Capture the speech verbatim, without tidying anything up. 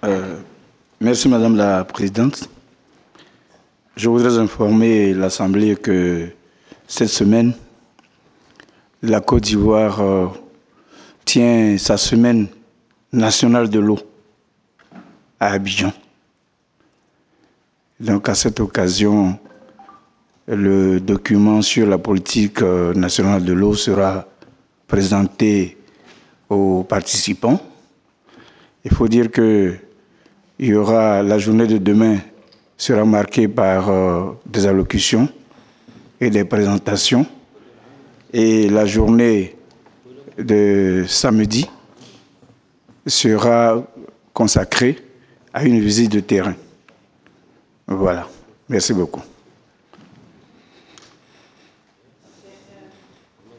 Euh, merci Madame la Présidente. Je voudrais informer l'Assemblée que cette semaine, la Côte d'Ivoire euh, tient sa semaine nationale de l'eau à Abidjan. Donc à cette occasion, le document sur la politique euh, nationale de l'eau sera présenté aux participants. Il faut dire que il y aura la journée de demain sera marquée par euh, des allocutions et des présentations. Et la journée de samedi sera consacrée à une visite de terrain. Voilà. Merci beaucoup.